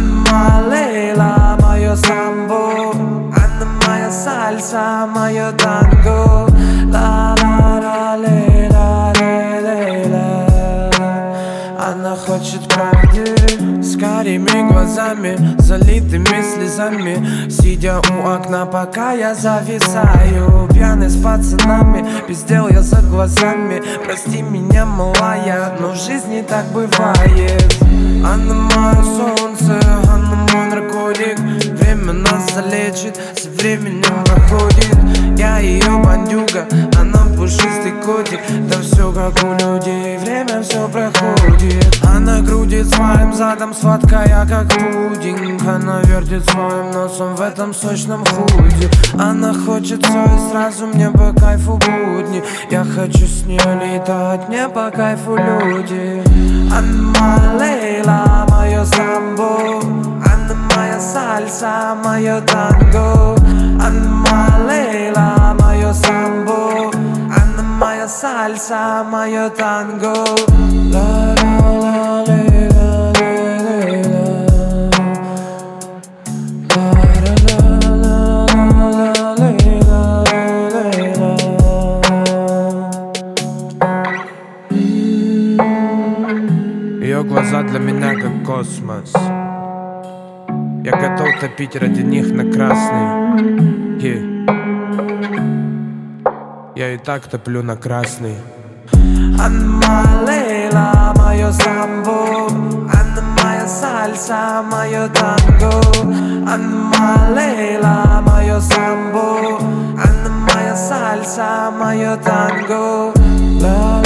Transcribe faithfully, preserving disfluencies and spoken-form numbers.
Анна Лейла, мое самбо, Анна моя сальса, мое танго. Ла-ла-ла, лейла-лейла. Она хочет правды с карими глазами, залитыми слезами, сидя у окна, пока я зависаю, пьяный с пацанами, без дел я за глазами. Прости меня, малая, но в жизни так бывает. Она мое солнце, она мой наркотик. Время нас залечит, со временем проходит. Я ее бандюга, она пушистый котик. Да все как у людей, время все проходит. Она крутит своим задом, сладкая как пудинг. Она вертит своим носом в этом сочном худе. Она хочет все и сразу, мне по кайфу будни. Я хочу с ней летать, мне по кайфу люди. Анна Лейла, мое самбо, Анна моя сальса, мое танго. Анна Лейла, мое самбо, Анна моя сальса, мое танго. Ла-ла-ла, лейла, лейла. Ла-ла-ла, лейла, лейла. Ее глаза для меня как космос. Я готов топить ради них на красный. yeah. Я и так топлю на красный. Анна Лейла, мое самбо, Анна моя сальса, мое танго. Анна Лейла, мое самбо, Анна моя сальса, мое танго.